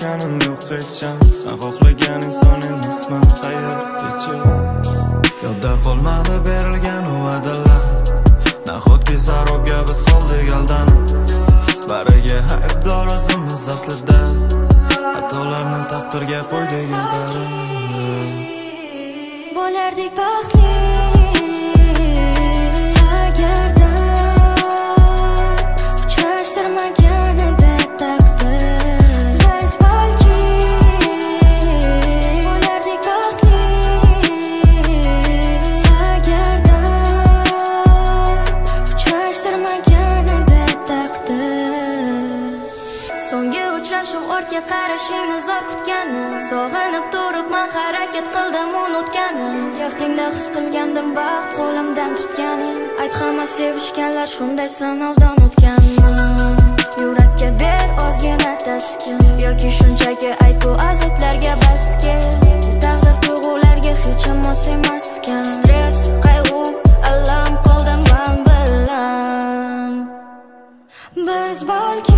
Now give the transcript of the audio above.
erishganim yo'q hecham. Sen xohlagan inson emasman hayotgacha. Yodda qolmadi berilgan va'dalar, nahotki sarobga biz qoldik aldanib. Bariga aybdor o'zimiz aslida, xatolarni taqdirga qo'ydik ag'darib. Bo'lardik baxtli agarda uchrashtirmaganida taqdir. Biz balki bo'lardik baxtli agarda uchrashtirmaganida taqdir. So'nggi uchrashuv ortga qarashingni uzoq kutganim, sog'inib turibman harakat qildim unutganim. Kaftingda his qilgandim baxt qo'limdan tutganing. Ayt hamma sevishganlar shunday sinovdan o'tganmi? Yurakka ber ozgina taskin, yoki shunchaki ayt bu azoblarga bas kel. Taqdir tuyg'ularga hech mos emaskan. Stress, qayg'u, alam qoldim man bilan. Biz balki